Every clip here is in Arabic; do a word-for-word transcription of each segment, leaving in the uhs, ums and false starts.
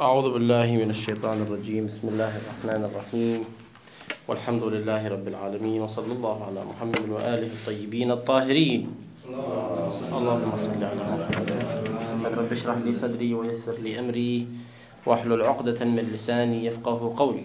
أعوذ بالله من الشيطان الرجيم. بسم الله الرحمن الرحيم، والحمد لله رب العالمين، وصلى الله على محمد وآله الطيبين الطاهرين. اللهم صل على محمد. رب اشرح لي صدري ويسر لي أمري واحلل عقدة من لساني يفقه قولي.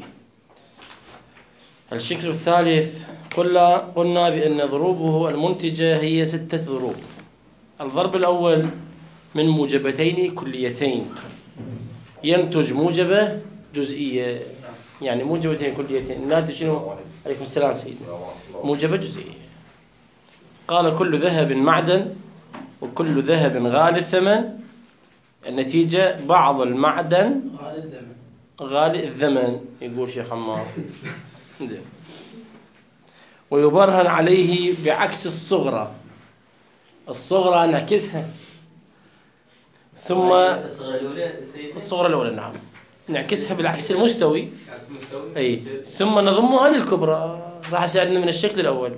الشكل الثالث قلنا قلنا بأن ضروبه المنتجة هي ستة ضروب. الضرب الأول من موجبتين كليتين ينتج موجبة جزئية، يعني موجبتين كليتين الناتج شنو؟ عليكم السلام سيدنا. موجبة جزئية. قال كل ذهب معدن وكل ذهب غالي الثمن. النتيجة بعض المعدن غالي الثمن غالي الثمن يقول شيخ عمار. زين. ويبرهن عليه بعكس الصغرى. الصغرى نعكسها، ثم الصغرى الأولى نعم نعكسها بالعكس المستوي، أي ثم نضمها للكبرى. راح يساعدنا من الشكل الأول.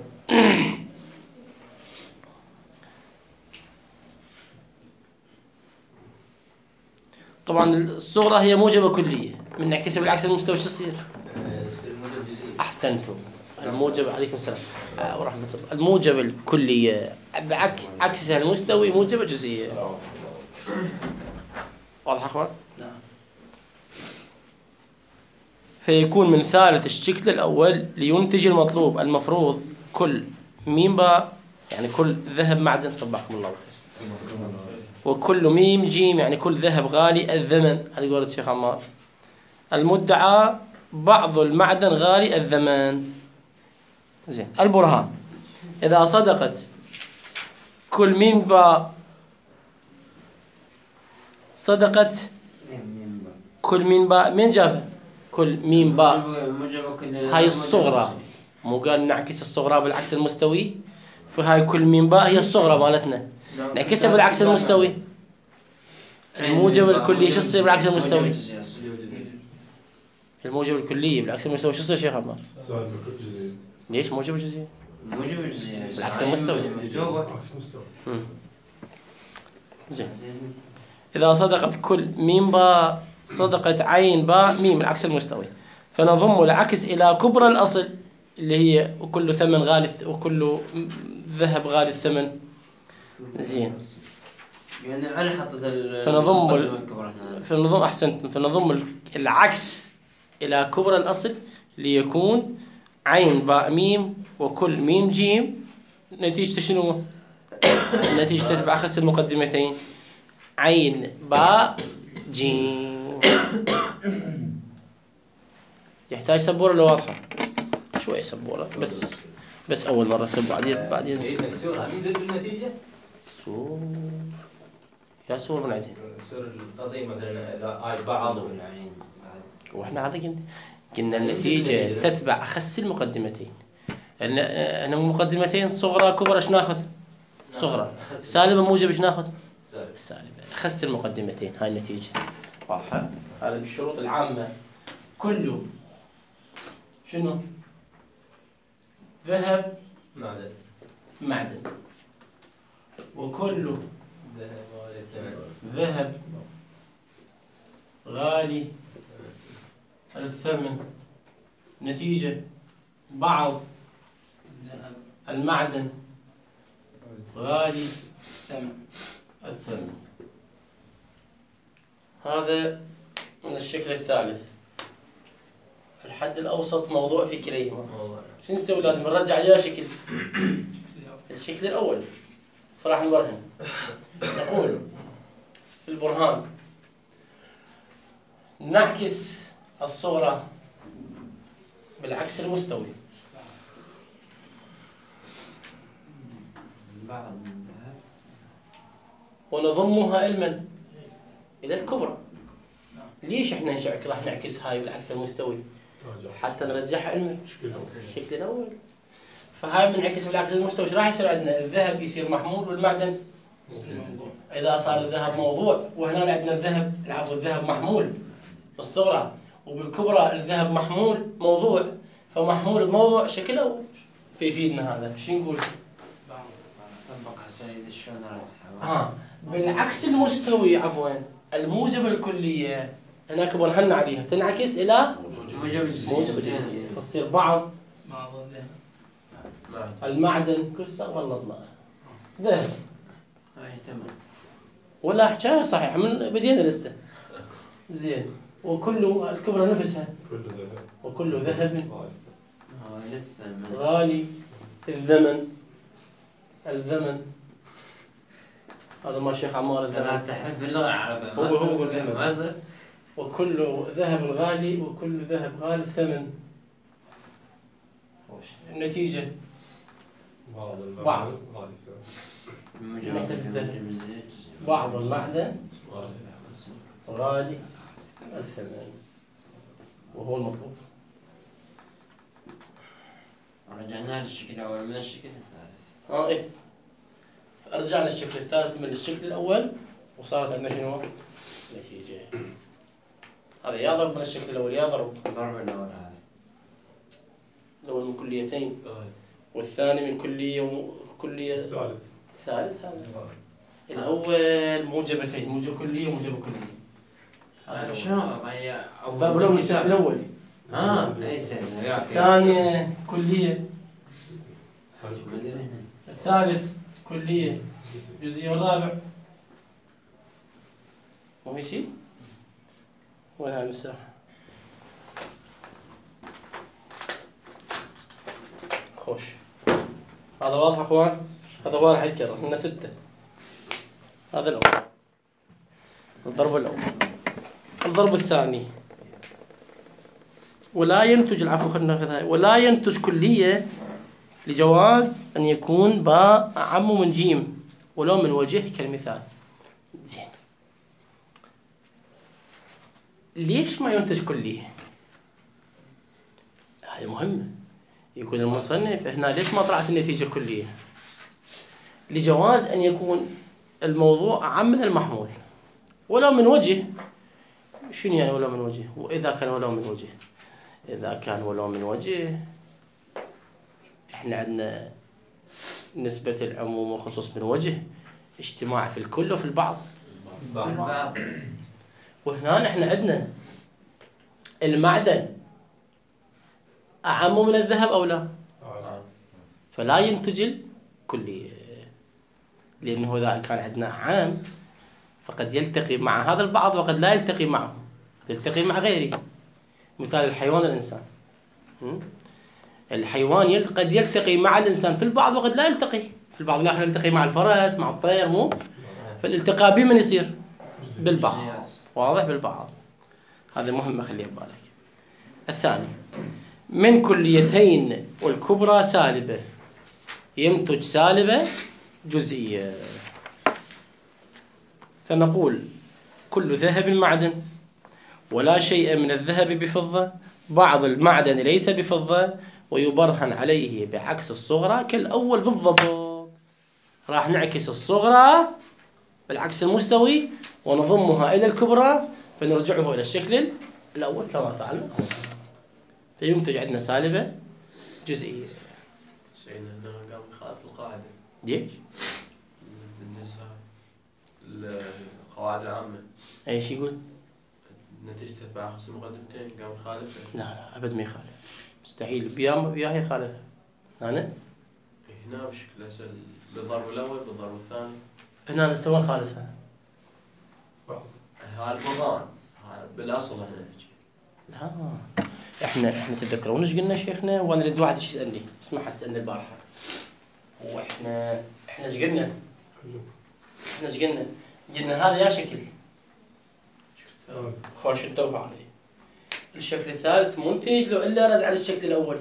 طبعا الصغرى هي موجبة كلية، من نعكسها بالعكس المستوي شو يصير؟ أحسنتم. الموجب عليكم السلام ورحمة الله. الموجبة الكلية بعكسها المستوي موجبة جزئية. واضح أخوان؟ نعم. فيكون من ثالث الشكل الأول لينتج المطلوب. المفروض كل ميم باء يعني كل ذهب معدن، صبحكم الله بالخير، وكل ميم جيم يعني كل ذهب غالي الثمن. هذه قولة الشيخ عمار. المدعى بعض المعدن غالي الثمن. زين. البرهان إذا صدقت كل ميم باء صدقت كل ميم باء. مين جابها؟ كل ميم باء هاي الصغرى، مو قال نعكس الصغرى بالعكس المستوي؟ فهاي كل ميم باء هي الصغرى مالتنا، نعكسها بالعكس المستوي. الموجب الكلية شو تصير بالعكس المستوي؟ الموجب الكلية بالعكس المستوي شو يصير شيخ عمار؟ ليش موجب الجزئية؟ موجب الجزئية بالعكس المستوي. زين. إذا صدقت كل ميم باء صدقت عين باء ميم العكس المستوي، فنضم العكس إلى كبرى الأصل اللي هي وكل ثمن غالي وكل ذهب غالي الثمن. زين. يعني على حطت فنضم ال... فنضم أحسنت فنضم العكس إلى كبرى الأصل ليكون عين باء ميم وكل ميم جيم. نتيجة شنو؟ نتيجة بعكس المقدمتين عين باء جيم. يحتاج سبورة لو واضحة شوية سبورة بس بس أول مرة سب بعدين بعدين سيدنا السورة عم يزيد بالنتيجة؟ سور يا سور من عزين السورة القضية مثلا إذا آي بعض والعين وإحنا هذا قلنا قلنا النتيجة تتبع أخس المقدمتين. أنا المقدمتين صغرى كبرى إيش ناخذ؟ صغرى. سالبة موجب إيش ناخذ؟ السالبة. أخس المقدمتين هاي النتيجة واضحة. هذا بالشروط العامة. كله شنو؟ ذهب معدن معدن وكله ذهب غالي الثمن. نتيجة بعض المعدن غالي ثمن الثمن. هذا من الشكل الثالث. الحد الأوسط موضوع في كليهما. شو نسوي؟ لازم نرجع عليها شكل الشكل الأول. فراح نبرهن. نقول في البرهان نعكس الصغرى بالعكس المستوي. ونضمها إلمن إلى الكبرى. ليش احنا نشعك راح نعكس هاي بالعكس المستوي؟ حتى نرجعها علما الشكل الأول. فهاي بنعكس بالعكس المستوي ايش راح يصير عندنا؟ الذهب يصير محمول والمعدن إذا صار الذهب موضوع. وهنا عندنا الذهب العفو الذهب محمول بالصغرى، وبالكبرى الذهب محمول موضوع. فمحمول بموضوع شكل أول. فيفيدنا هذا. شو نقول؟ طبق سيد شلون ها بالعكس المستوي عفوا الموجب الكلية هناك برهنا عليها فتنعكس إلى موجب الجزئية موجب الجزئية، فتصير بعض بعض الذهب المعدن كل غلطنا ذهب. هاي تمام. ولا حكاية صحيح من بدينا لسه زين. وكل الكبرى نفسها وكل ذهب غالي الثمن. الثمن هذا ما الشيخ عمار الثمن تحب اللغة العربية هو هو الثمن. وكل ذهب غالي وكل ذهب غالي الثمن. النتيجة بعض بعض المعدن غالي الثمن وهو المطلوب. رجعنا للشكل الأول من الشكل الثالث. اه ايه رجعنا للشكل الثالث من الشكل الأول وصارت عندنا شنو؟ نتيجة. هذا يا ضرب من الشكل الأول يا ضرب. ضرب الأول هذا. الأول من كليتين والثاني من كلية وكلية الثالث. الثالث هذا. الأول موجبتين موجب كلية وموجب كلية. هذا شلون هي الضرب الأول من الشكل الأول. اه اي سنة. الثانية كلية. الثالث كلية جزئية والرابع مو هيك شيء؟ وين هاي المساحة؟ خوش. هذا واضح اخوان؟ هذا واضح يتكرر هنا ستة. هذا الأول. الضرب الأول. الضرب الثاني. ولا ينتج العفو خلنا ناخذ هاي. ولا ينتج كلية لجواز أن يكون باء أعم من جيم ولو من وجه كالمثال. زين. ليش ما ينتج كلية؟ هاي مهمة. يكون المصنف هنا ليش ما طلعت النتيجة كلية؟ لجواز أن يكون الموضوع أعم من المحمول ولو من وجه. شنو يعني ولو من وجه؟ وإذا كان ولو من وجه إذا كان ولو من وجه إحنا عندنا نسبة العموم وخصوص من وجه اجتماع في الكل وفي البعض. البعض. وهنا إحنا عندنا المعدن أعم من الذهب أو لا؟ فلا ينتج الكلية لأنه إذا كان عندنا عام فقد يلتقي مع هذا البعض وقد لا يلتقي معه. قد يلتقي مع غيره. مثال الحيوان الإنسان. الحيوان قد يلتقي مع الإنسان في البعض وقد لا يلتقي في البعض الآخر يلتقي مع الفرس مع الطير مو. فالالتقاء بمن يصير؟ بالبعض. واضح بالبعض. هذا مهم خليه ببالك. الثاني من كليتين والكبرى سالبة ينتج سالبة جزئية. فنقول كل ذهب معدن ولا شيء من الذهب بفضة. بعض المعدن ليس بفضة ويبرهن عليه بعكس الصغرى كالأول بالضبط. راح نعكس الصغرى بالعكس المستوي ونضمها إلى الكبرى فنرجعه إلى الشكل الأول كما فعلنا. فينتج عندنا سالبة جزئية. سيدنا هنا قام يخالف القاعدة. ليش؟ بالنسبة للقواعد العامة. أي شيء يقول؟ نتيجة تتبع خصم مقدمتين قام يخالف. لا أبد ما يخالف. مستحيل بيام بياه يخالفها. أنا؟ هنا بشكل أسهل بالضرب الأول بالضرب الثاني. هنا نسوي خالفها. هذا الفضان بالأصل هنا. لا احنا احنا تتذكرون ايش قلنا شيخنا؟ وانا اريد واحد ايش يسالني اسمح اسالني البارحه. واحنا احنا ايش قلنا؟ احنا ايش قلنا؟ قلنا هذا يا شكل خوش انتبهوا عليه. الشكل الثالث منتج لو الا رجع للشكل الاول.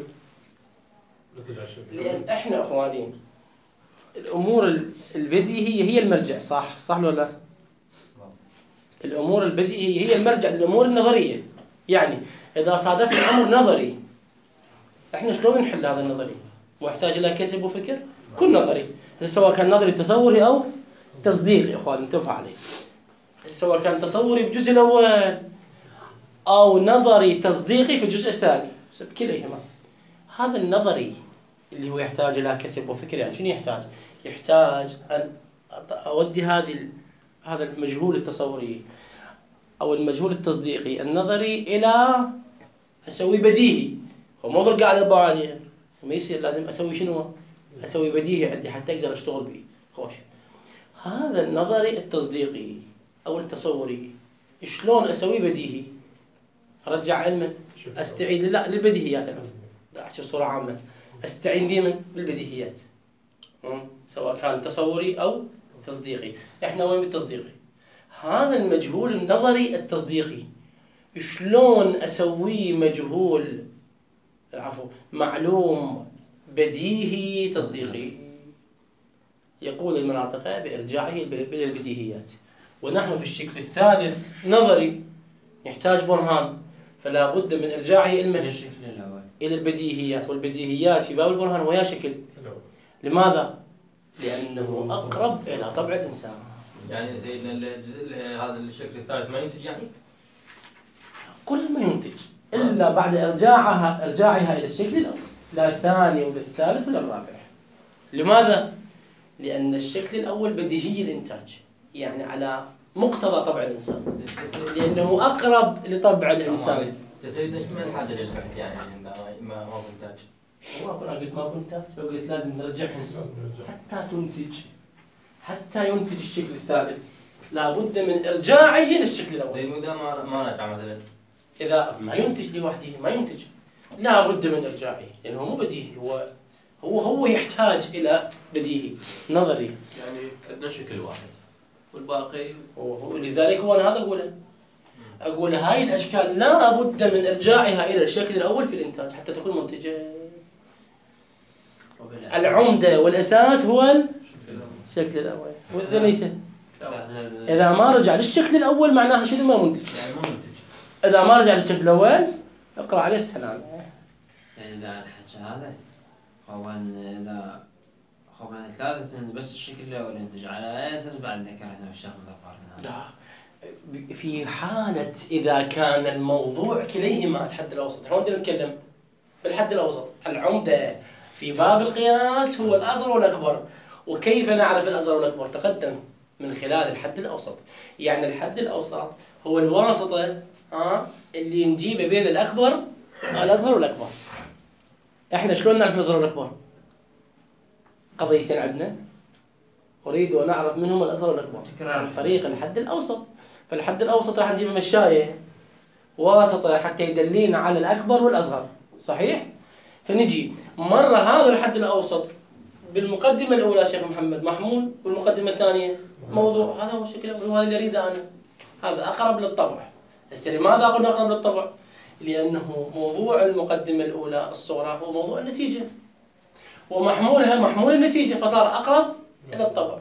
لان احنا اخواني الامور البديهيه هي المرجع. صح صح ولا لا؟ الامور البديهيه هي المرجع للامور النظريه. يعني إذا صادفنا أمر نظري إحنا شلون نحل هذا النظري؟ محتاج إلى كسب وفكر؟ كل نظري سواء كان نظري تصوري أو تصديقي. إخوان انتبهوا عليه. سواء كان تصوري بالجزء الأول أو نظري تصديقي في الجزء الثاني كليهما. هذا النظري اللي هو يحتاج إلى كسب وفكر. يعني شنو يحتاج؟ يحتاج أن أودي هذه هذا المجهول التصوري أو المجهول التصديقي النظري إلى أسوي بديهي. هو مو ضل قاعد أبغى عليه، ما يصير، لازم أسوي شنو؟ أسوي بديهي عندي حتى أقدر أشتغل به. خوش، هذا النظري التصديقي أو التصوري شلون أسوي بديهي؟ أرجع علما، أستعين لا للبديهيات. أنا أحكي بصورة عامة، أستعين بمن؟ بالبديهيات، سواء كان تصوري أو تصديقي. إحنا وين بالتصديقي؟ هذا المجهول النظري التصديقي شلون أسويه مجهول، العفو، معلوم بديهي تصديقي؟ يقول المناطق بإرجاعه إلى البديهيات. ونحن في الشكل الثالث نظري يحتاج برهان، فلا بد من إرجاعه إلى الشكل الأول إلى البديهيات. والبديهيات في باب البرهان ويا شكل. لماذا؟ لأنه أقرب إلى طبع الإنسان. يعني سيدنا الجزء هذا الشكل الثالث ما ينتج يعني؟ كل ما ينتج إلا بعد إرجاعها إرجاعها إلى الشكل الأول، لا الثاني ولا الثالث ولا الرابع. لماذا؟ لأن الشكل الأول بديهي الإنتاج، يعني على مقتضى طبع الإنسان، لأنه أقرب لطبع الإنسان. سيدنا اسمه الحاجة للبحث يعني ما ما هو إنتاج. والله أنا قلت ما بنتاج، قلت لازم نرجعهم حتى تنتج، حتى ينتج الشكل الثالث لا بد من إرجاعه للشكل الأول. زي المدة ما ما نجع مثلا. إذا ما ينتج لوحده ما ينتج، لا بد من إرجاعه، لأنه مو بديهي، هو هو هو يحتاج إلى بديهي نظري. يعني عندنا شكل واحد والباقي، ولذلك هو أنا هذا أقوله أقول هاي الأشكال لا بد من إرجاعها إلى الشكل الأول في الإنتاج حتى تكون منتجة. العمدة والأساس هو الشكل الأول والذنيسة. إذا ما رجع للشكل الأول معناها شنو؟ ما منتج. إذا ما رجع للشكل الأول اقرأ عليه السلام. سيدنا على الحكي هذا هو أن إذا هو من الثالث إن بس الشكل الأول ينتج، على أي أساس بعد ذكرنا في الشيخ مظفر؟ في حالة إذا كان الموضوع كليهما الحد الأوسط. احنا بدنا نتكلم بالحد الأوسط. العمدة في باب القياس هو الأصغر والأكبر. وكيف نعرف الأصغر والأكبر؟ تقدم من خلال الحد الأوسط. يعني الحد الأوسط هو الواسطة ها اللي نجيبه بين الأكبر الأصغر والأكبر. احنا شلون نعرف الأصغر والأكبر؟ قضيتين عندنا أريد أن أعرف منهم الأصغر والأكبر عن طريق الحد الأوسط. فالحد الأوسط راح نجيبه مشاية واسطة حتى يدلينا على الأكبر والأصغر، صحيح؟ فنجي مرة هذا الحد الأوسط بالمقدمة الأولى شيخ محمد محمول، والمقدمة الثانية موضوع. هذا هو الشكل الأول وهذا اللي أريده أنا. هذا أقرب للطبع. هسه لماذا قلنا أقرب للطبع؟ لأنه موضوع المقدمة الأولى الصغرى هو موضوع النتيجة، ومحمولها محمول النتيجة، فصار أقرب إلى الطبع.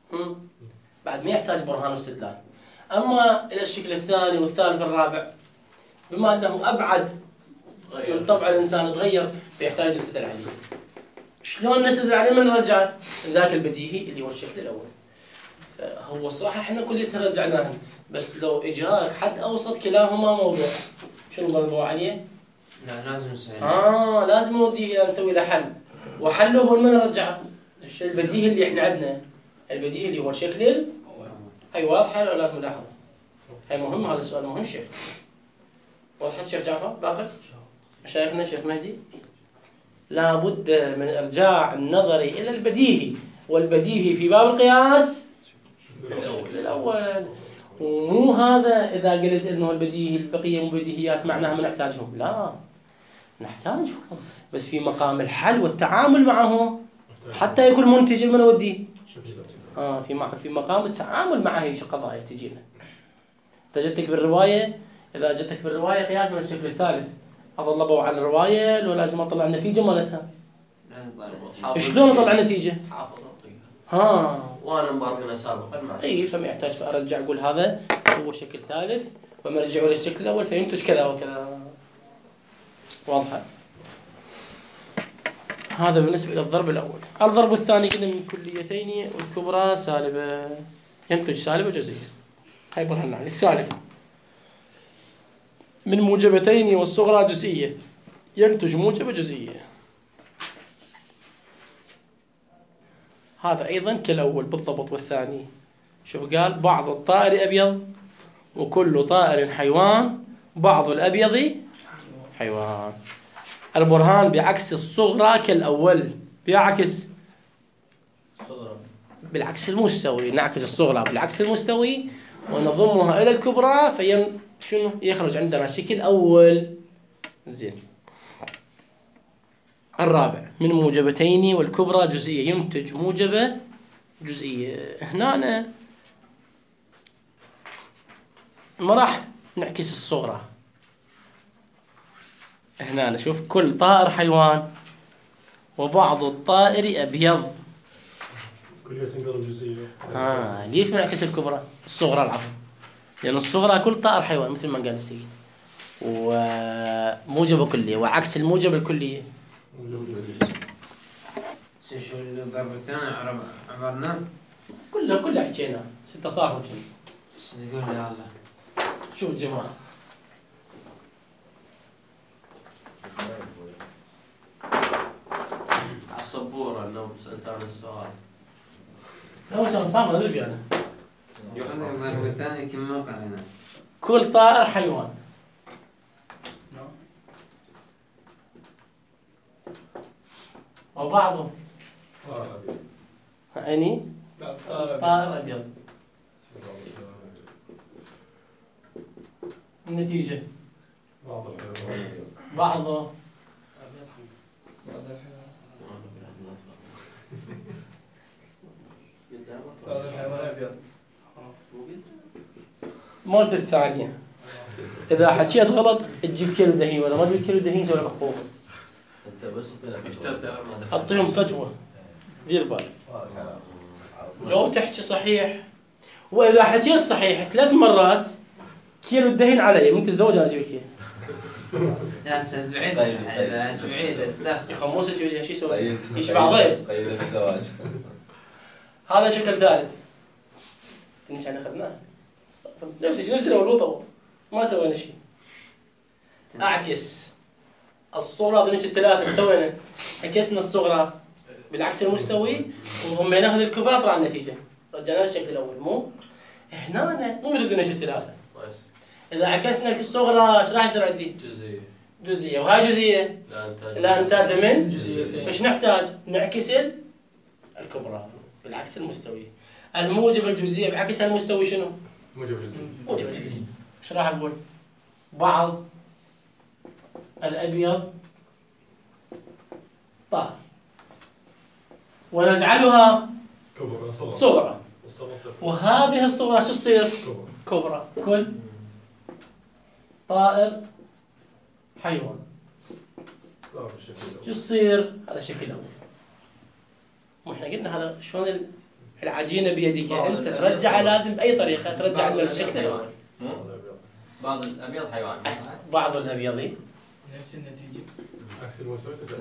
بعد ما يحتاج برهان واستدلال. أما إلى الشكل الثاني والثالث والرابع بما أنه أبعد من طبع الإنسان تغير فيحتاج نستدل عليه. شلون نستدل عليه؟ من رجع ذاك البديهي اللي هو الشكل الأول. هو صح احنا كلنا رجعناه، بس لو إجاك حد أوسط كلاهما موضوع، شنو الموضوع عليه؟ لا لازم نسوي آه لازم نوديه نسوي له حل. وحله هو من رجعه البديهي اللي احنا عندنا، البديهي اللي هو الشكل. هاي واضحة ولا الملاحظة؟ هاي مهم، هذا السؤال مهم شيخ. واضحة شيخ جعفر باخر؟ مشايخنا شيخ مهدي؟ لا بد من إرجاع النظري إلى البديهي، والبديهي في باب القياس الأول. ومو هذا إذا قلت إنه البديهي البقية مو بديهيات معناها ما نحتاجهم، لا نحتاجهم، بس في مقام الحل والتعامل معه حتى يكون منتج من وديه. آه في في مقام التعامل مع هذه القضايا تجينا. تجتك بالرواية، إذا جتك بالرواية قياس من الشكل الثالث أطلبوا على الرواية لو لازم أطلع النتيجة مالتها. شلون أطلع النتيجة؟ حافظ ها وأنا مباركنا سابقا معي. أي فما يحتاج فأرجع أقول هذا هو شكل ثالث ومرجعه للشكل الأول فينتج كذا وكذا. واضحة؟ هذا بالنسبة إلى الضرب الأول. الضرب الثاني قلنا من كليتين والكبرى سالبة ينتج سالبة جزئية. هاي برهنا عليه. الثالث من موجبتين والصغرى جزئية ينتج موجبة جزئية. هذا أيضا كالأول بالضبط. والثاني شوف قال بعض الطائر أبيض وكل طائر حيوان بعض الأبيض حيوان. البرهان بعكس الصغرى كالأول. بيعكس بالعكس المستوي، نعكس الصغرى بالعكس المستوي ونضمها إلى الكبرى فين شنو يخرج عندنا شكل أول. زين. الرابع من موجبتين والكبرى جزئية ينتج موجبة جزئية. هنا أنا ما راح نعكس الصغرى. هنا نشوف كل طائر حيوان وبعض الطائر أبيض. كلية تنقلب جزئية. آه ليش ما نعكس الكبرى الصغرى العفو؟ لأن الصغرى كل طائر حيوان مثل ما قال السيد، وموجبة كلية وعكس الموجب الكلية. شو الضرب الثاني عبرنا؟ كله كله حكينا ستة صار شو شو تقول لي هلا؟ شوف الجماعة على السبورة لو سألت عن السؤال. لا عشان صعب ما أدري أنا. الضرب الثاني كم موقع هنا؟ كل طائر حيوان وبعضه يعني طائر أبيض. النتيجة بعضه مرة الثانية إذا حكيت غلط تجيب كيلو دهين، ولا ما تجيب كيلو دهين سوي عقوبة. انت بس افتر أعطيهم فجوة. دير بالك لو تحكي صحيح، وإذا حكيت صحيح ثلاث مرات كيلو الدهين علي. من تتزوج أنا أجيب كيلو. لا سد بعيد إذا بعيد تدخل. يا خموسة تجيب لي شو يسوي؟ يشبع ضيف. قيد الزواج. هذا شكل ثالث. إنش أنا أخذناه. نفس الشيء نفس الأول وطوط. ما سوينا شيء. أعكس الصغرى ذنش الثلاثة سوينا. عكسنا الصغرى بالعكس المستوي وضميناها للكبرى طلع النتيجة. رجعنا الشكل الأول. مو هنا مو مثل ذنش الثلاثة. إذا عكسنا الصغرى ايش راح يصير عندي؟ جزئية. جزئية. وهاي جزئية لا انتاج. لا انتاج من جزئيتين. ايش نحتاج؟ نعكس الكبرى بالعكس المستوي. الموجب الجزئية بعكس المستوي شنو؟ موجب جزئية. موجب الجزئية. ايش راح اقول؟ بعض الأبيض طائر ونجعلها كبرى صغرى. صغرى. والصغرى صفر. وهذه الصغرى شو تصير؟ كبرى. كبرى. كل طائر حيوان صار الشكل الأول. شو يصير؟ هذا الشكل الأول. واحنا قلنا هذا شلون العجينة بيدك، يعني انت ترجعها لازم بأي طريقة ترجع لنا الشكل الأول. بعض الأبيض حيوان. بعض الأبيض نفس النتيجة. عكس المستوى ترجع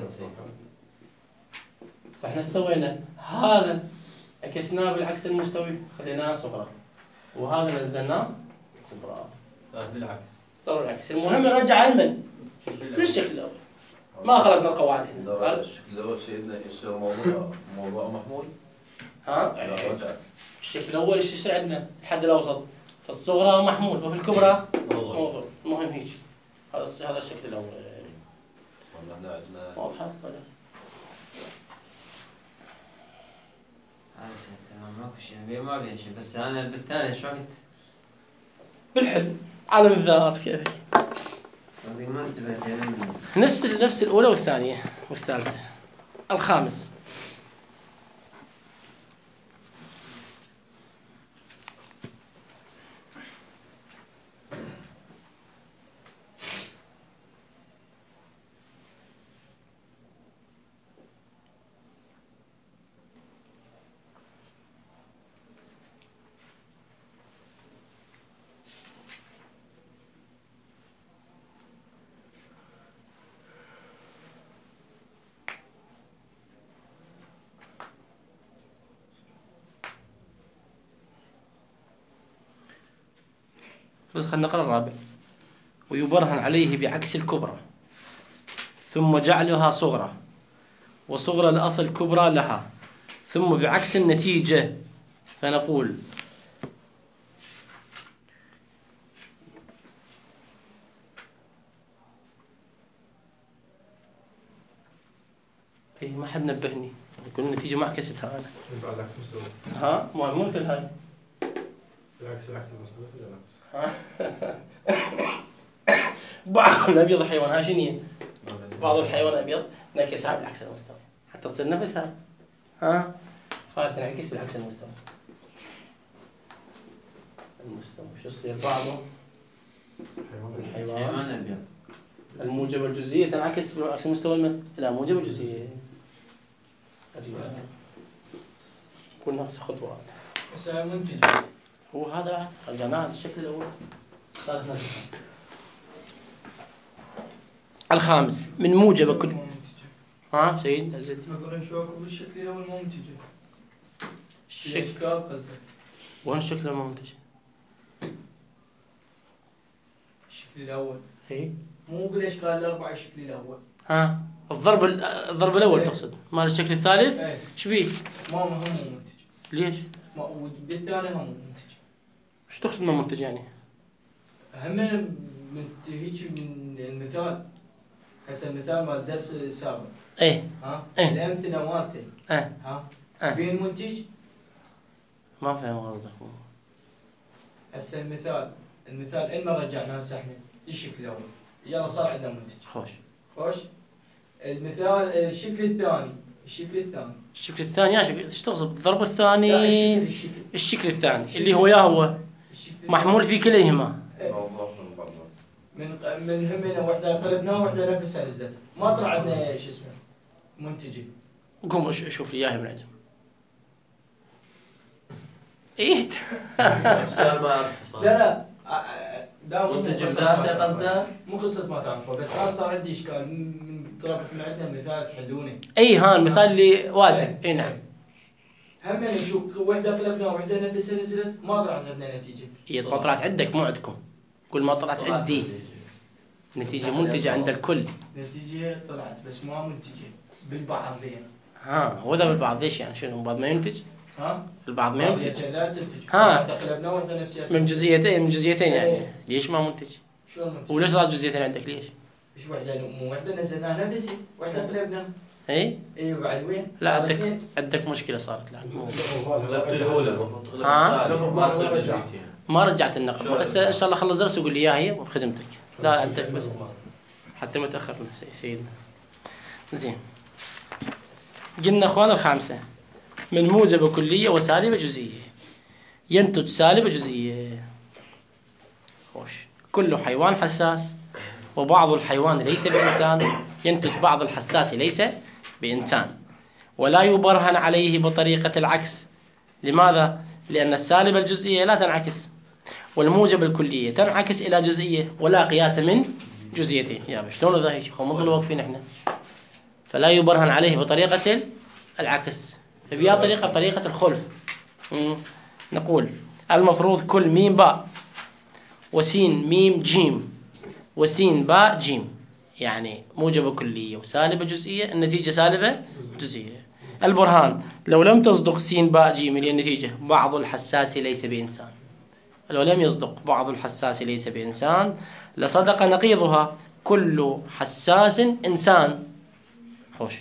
فاحنا سوينا هذا عكسناه بالعكس المستوي خليناه صغرى، وهذا نزلناه كبرى. بالعكس. صار العكس. المهم نرجع لمن؟ للشكل الأول. ما خلقنا القواعد هنا. قال الشكل الأول سيدنا يصير موضوع موضوع محمول. ها؟ إذا رجعت. الشكل الأول ايش يصير عندنا؟ الحد الأوسط. في الصغرى محمول وفي الكبرى موضوع. موضوع. المهم هيك. هذا هذا الشكل الأول. والله احنا عندنا واضحة؟ هذا شيء تمام ماكو شيء ما بين شيء، بس أنا بالتالي شو وقت بالحلم على الذار كيف. صدق ما انتبهت يعني. نفس نفس الأولى والثانية والثالثة. الخامس بس خلينا نقرأ الرابع. ويبرهن عليه بعكس الكبرى ثم جعلها صغرى وصغرى الأصل كبرى لها ثم بعكس النتيجة فنقول اي ما حد نبهني، يقول النتيجة ما عكستها انا. بعد عكس مستوى. ها مو مو مثل هاي. بالعكس العكس المستوى ولا العكس؟ بعض الابيض حيوان ها شنو هي؟ بعض الحيوان ابيض نعكسها بالعكس المستوى حتى تصير نفسها. ها صار تنعكس بالعكس المستوى. المستوى شو يصير بعضه؟ الحيوان حيوان أبيض. الموجبة الجزئية تنعكس بالعكس المستوى المن؟ لا موجبة الجزئية. كل ناقص خطوة. بس منتج. هو هذا رجعناه الشكل الأول. صارت نفسها. الخامس من موجب كل. ها سيد عزتي. مثلا شو اكو بالشكل الاول مو منتج. الشكل الاشكال قصدك. وين الشكل المنتج؟ الشكل الاول. اي مو بالاشكال الاربعه الشكل الاول. ها الضرب الضرب الأول إيه. تقصد مال الشكل الثالث؟ ايه ايش بيه؟ ما هم مو منتج. ليش؟ ما بالثاني هم منتج. ايش تقصد من منتج يعني؟ هم من هيك من المثال. هسه المثال مال الدرس السابق. ايه ها إيه. الامثله مالتي. ايه ها إيه. بين منتج. ما فهم قصدك. هسه المثال المثال إلما رجعناه هسه احنا الشكل الاول. يلا صار عندنا منتج. خوش. خوش. المثال الشكل الثاني الشكل الثاني الشكل الثاني ايش تقصد؟ الضرب لا الثاني الشكل الشكل الشكل الثاني اللي هو يا هو الشكل محمول في كليهما. من من همنا وحده قلبناه وحده نفسها نزلت ما طلع عندنا شو اسمه منتجي. قوم شوف لي اياها من عندهم. ايه السابق لا لا دام منتج ذاته قصده. مو قصه ما تعرفه بس انا صار عندي اشكال من طلبت من عندنا مثال تحلوني. اي ها المثال اللي واجب. اي نعم. هم نشوف وحده قلبناه وحده نفسها نزلت ما طلع عندنا نتيجه. هي ما طلعت عندك مو عندكم. قول ما طلعت عندي. نتيجة منتجة عند الكل. نتيجه طلعت بس ما منتجه بالبعض ذي. ها هو ذا بالبعض ليش يعني شنو بعض ما ينتج؟ ها البعض ما ينتج. لا تنتج. ها. وحده قلبناه وحده نفسها. من جزئيتين من جزئيتين يعني. إيه. ليش ما منتج؟ شلون منتج؟ وليش صارت جزئيتين عندك ليش؟ مش وحده مو وحده نزلناها نفسي وحده قلبناها. اي اي وبعد وين؟ لا صار عندك اثنين. عندك مشكلة صارت لا مو قلبت الاولى المفروض تغلب ها؟ الثاني ما تصير جزئيتين. ما رجعت النقل هسه ان شاء الله خلص درس وقول لي اياها هي وبخدمتك. لا عندك بس حتى متاخر سيدنا. زين قلنا اخوان الخامسه من موجبه كليه وسالبه جزئيه ينتج سالبه جزئيه. خوش كل حيوان حساس وبعض الحيوان ليس بإنسان ينتج بعض الحساس ليس بإنسان ولا يبرهن عليه بطريقة العكس. لماذا؟ لأن السالبة الجزئية لا تنعكس والموجبة الكلية تنعكس إلى جزئية ولا قياس من جزئيتين. يا شلون ذا هيك خو مظل واقفين احنا. فلا يبرهن عليه بطريقة العكس فبيها طريقة بطريقة الخلف. نقول المفروض كل ميم باء وسين ميم جيم وسين باء جيم يعني موجبة كلية وسالبة جزئية النتيجة سالبة جزئية. البرهان لو لم تصدق سين باء جيم اللي النتيجة بعض الحساس ليس بإنسان. لو لم يصدق بعض الحساس ليس بإنسان لصدق نقيضها كل حساس إنسان. خوش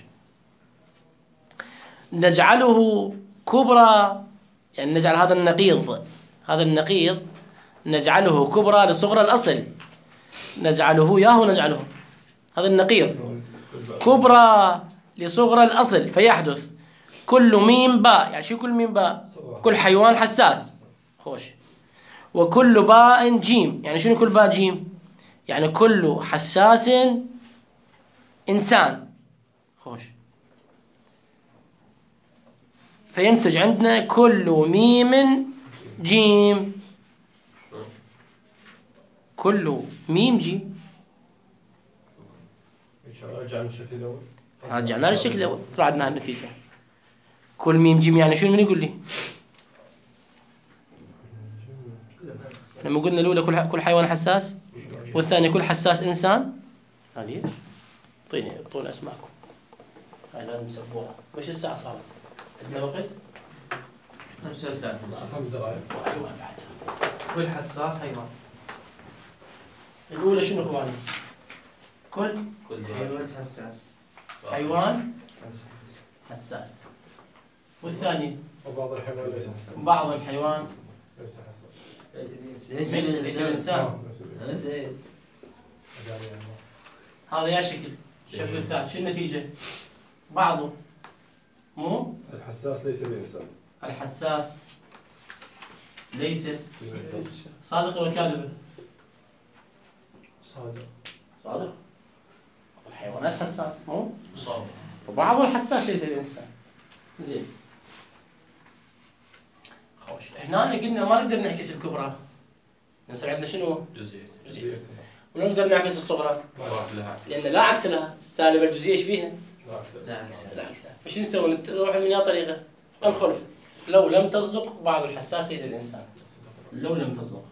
نجعله كبرى يعني نجعل هذا النقيض هذا النقيض نجعله كبرى لصغر الأصل نجعله ياهو نجعله هذا النقيض كبرى لصغر الأصل فيحدث كل ميم باء يعني شو كل ميم باء؟ كل حيوان حساس. خوش وكل باء جيم يعني شنو كل باء جيم؟ يعني كل حساس إنسان. خوش فينتج عندنا كل ميم جيم كل ميم جيم. رجعنا للشكل الأول. رجعنا للشكل الأول طلع عندنا النتيجة كل ميم جيم يعني شنو من يقول لي؟ لما قلنا الأولى كل كل حيوان حساس والثانية كل حساس إنسان. هذه اعطيني اعطونا أسماءكم. هاي لازم نسبوها. وش الساعة صارت؟ عندنا وقت؟ خمسة وثلاثين. خمس دقائق. أيوة بعد. كل حساس حيوان. الأولى شنو إخواني؟ كل كل حيوان حساس. حيوان حساس. والثاني وبعض الحيوان ليس حساس. بعض الحيوان ليس حساس. ليس ليس الإنسان. الإنسان. آه، ليس أنا الإنسان. زين. أجاري يعني. هذا يا شكل. الشكل الثاني شو النتيجة؟ بعضه مو الحساس ليس الإنسان. الحساس ليس الإنسان. صادق ولا كاذب؟ صادق. صادق. الحيوانات حساس مو؟ صادق. وبعض الحساس ليس الإنسان. زين. خوش هنا قلنا ما نقدر نعكس الكبرى. نصير عندنا شنو؟ جزئية. جزئية. ونقدر نعكس الصغرى واحد لها. لأن لا عكس لها، سالب الجزئية ايش فيها؟ لا عكس. لا عكس. لا عكسها. فش نسوي؟ نروح من يا طريقة الخلف. لو لم تصدق بعض الحساس ليس الإنسان. لو لم تصدق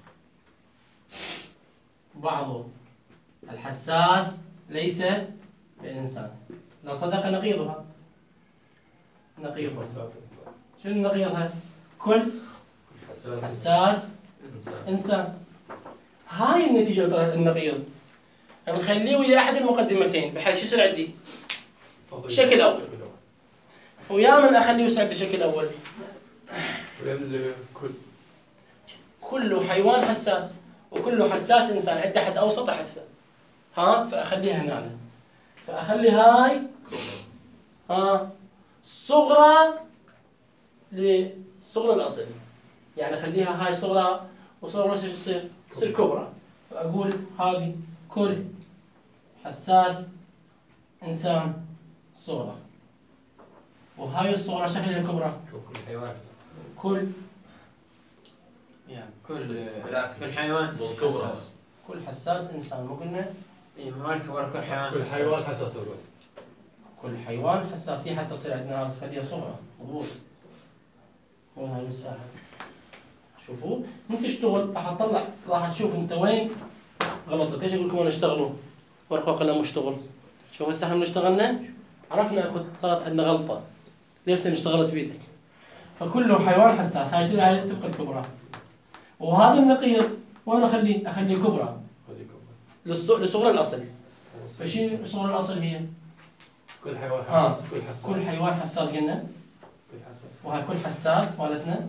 بعض الحساس ليس الإنسان. لو صدق نقيضها. نقيضها. حساس إنسان. شنو نقيضها؟ كل حساس. حساس إنسان. هاي النتيجة طلعت النقيض. نخليه ويا أحد المقدمتين بحيث شو يصير عندي؟ شكل أول. ويا من أخليه يصير عندي شكل أول؟ وين كل كله حيوان حساس وكله حساس إنسان عنده حد أوسط أحذفه. ها فأخليها هنا. فأخلي هاي ها صغرى لصغرى الأصل. يعني أخليها هاي صغرى وصغرى ايش تصير؟ تصير كبرى. فأقول هذه كل حساس إنسان صغرى. وهاي الصغرى شكلها الكبرى. كل حيوان. كل يعني كل بالعكس. كل حيوان ضد كبرى. حساس. كل حساس إنسان مو قلنا؟ إيه ما الكبر كل حيوان كل حساس. حيوان حساس أول. كل حيوان حساسية حتى تصير عندنا هذه خليها صغرى مضبوط. وين هاي المساحة؟ شوفوا من تشتغل راح تطلع راح تشوف انت وين غلطت. ليش اقول لكم انا اشتغلوا ورقه وقلم واشتغل. شوف هسه احنا اشتغلنا عرفنا كنت صارت عندنا غلطه. ليش انت اشتغلت بيدك؟ فكله حيوان حساس. هاي هاي تبقى الكبرى. وهذا النقيض وين اخليه؟ اخليه كبرى خليكم. لصغر الاصل. فشي صغر الاصل هي كل حيوان آه. حساس. كل حساس. كل حيوان حساس قلنا. كل حساس. وهاي كل حساس مالتنا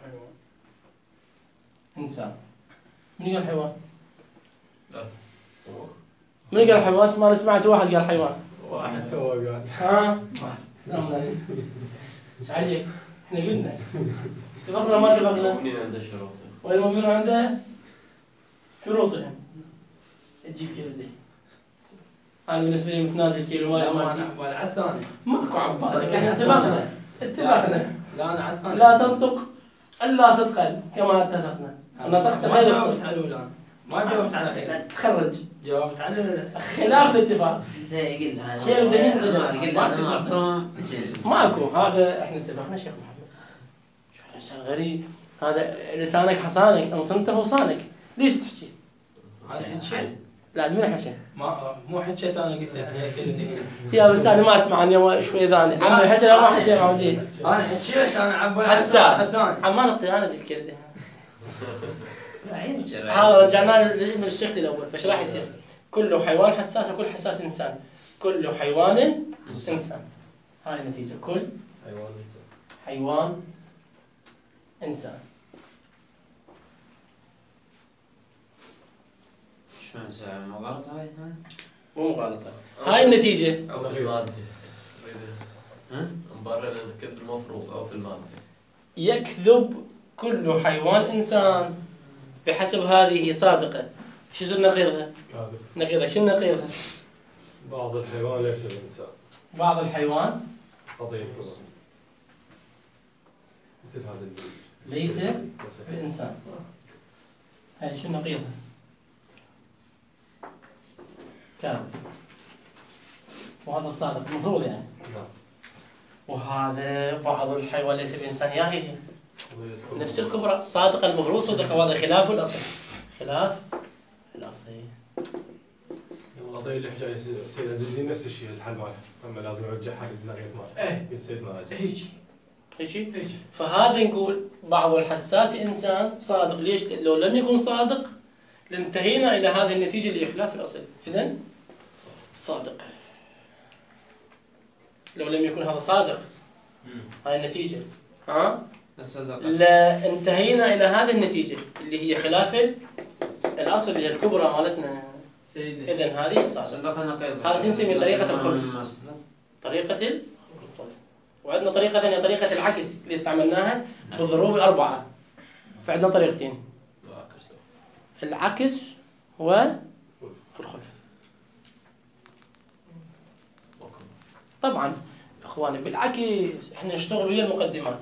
إنسان. من قال حيوان؟ لا. من قال حيوان؟ ما سمعت واحد قال حيوان. واحد تو قال. ها؟ سلام عليكم. ايش عليك؟ احنا قلنا. اتفقنا ما اتفقنا؟ المؤمنين عنده شروط. والمؤمن عنده شروطهم. تجيب كيلو دي. انا بالنسبه لي متنازل كيلو ما لا ما ما انا عبالي على الثاني. ماكو عبالك احنا اتفقنا. اتفقنا. لا انا على الثاني. لا تنطق الا صدقا كما اتفقنا. نطقت ما غير جاوبت الصدق. على الاولى. ما جاوبت على خير. لا تخرج. جاوبت على خلاف الاتفاق. زي قلنا أنا. شيل دهين غدا. ما قلنا أنا معصوم. شيل. ماكو. هذا احنا اتفقنا شيخ محمد. شو لسان غريب. هذا لسانك حصانك ان صنته صانك. ليش تحكي؟ انا حكيت. لا من حكي؟ ما مو حكيت انا قلت عليها كل دهين. يا بس انا ما اسمع عني شوي ثاني. عمي حكي لا ما حكي يا معودين. انا حكيت انا عبالي حساس. الثاني. عمان الطيانه زي كذا. عيب جماعة. هذا رجعنا من الشق الاول. فايش راح يصير؟ كل حيوان حساس وكل حساس انسان. كل حيوان انسان. هاي النتيجه. كل حيوان إنسان. حيوان انسان. شلون نسوي مغالطة هاي هنا؟ مو مغالطه. هاي النتيجه. أو في المادة. ها؟ نبرر الكذب المفروض أو في المادة. يكذب كل حيوان انسان بحسب هذه صادقه. شو يصير نقيضها؟ كاذب. نقيضها شو نقيضها؟ بعض الحيوان ليس الإنسان. بعض الحيوان قضية كبرى. مثل هذا اللي ليس نفسه. بإنسان. هاي شو نقيضها؟ كامل. وهذا الصادق المفروض يعني. نعم. وهذا بعض الحيوان ليس بإنسان يا هي قضية كبرى. نفس الكبرى. صادق المفروض صدق. وهذا خلاف الأصل. خلاف الأصل. القضية اللي حكى عليها سيد عز الدين نفس الشيء الحل ماله. أما لازم أرجعها للنقيض ماله. إيه. قلت سيد ما رجع. هيك هيجي؟ هيك. فهذا نقول بعض الحساس إنسان صادق. ليش؟ لو لم يكن صادق لانتهينا إلى هذه النتيجة لإخلاف الأصل. إذن صادق. لو لم يكن هذا صادق هاي النتيجة. ها؟ الصدقة. لا انتهينا إلى هذه النتيجة اللي هي خلاف الأصل اللي هي الكبرى مالتنا. سيدي. إذن هذه صادق. صدقة نقيضة. هذا تنسمي طريقة الخلف. طريقة ال... وعندنا طريقة ثانية طريقة العكس اللي استعملناها بالضروب الأربعة. فعندنا طريقتين. العكس والخلف. طبعا اخواني بالعكس احنا نشتغل ويا المقدمات،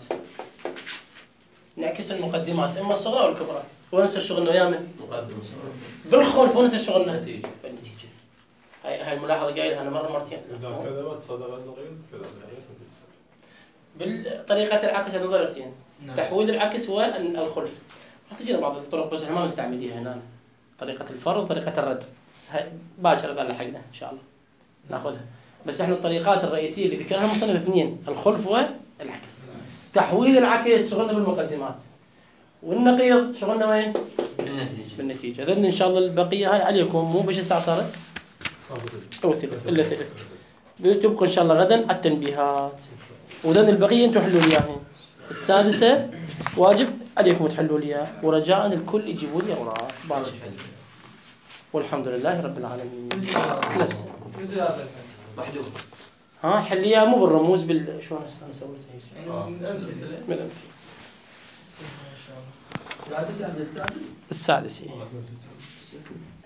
نعكس المقدمات اما الصغرى والكبرى، وننسى شغلنا ويا من مقدمة بالخلف وننسى شغلنا نتيجة. بالنتيجة. هاي هاي الملاحظة قايلها انا مرة مرتين. إذا كذبت صدق النقيض كذا بالطريقة العكس هذه طريقتين. نعم. تحويل العكس والخلف. راح تجينا بعض الطرق بس احنا ما نستعملها هنا. طريقة الفرض وطريقة الرد. بس هاي باكر اذا لحقنا ان شاء الله ناخذها. بس احنا الطريقات الرئيسية اللي ذكرها المصنف اثنين، الخلف والعكس. تحويل العكس شغلنا بالمقدمات، والنقيض شغلنا وين؟ بالنتيجة. بالنتيجة. اذن ان شاء الله البقية هاي عليكم، مو بش الساعة صارت؟ او ثلث الا ثلث. تبقى ان شاء الله غدا التنبيهات. وذن البقية انتم حلوا لي اياها. السادسة واجب عليكم تحلوا لي اياها، ورجاء الكل يجيبوا لي اوراق باكر. والحمد لله رب العالمين. نفس محلول. ها حليها مو بالرموز بال شو انا سويت هيك. من أمثلة. من الأمثلة. إن شاء الله. السادس.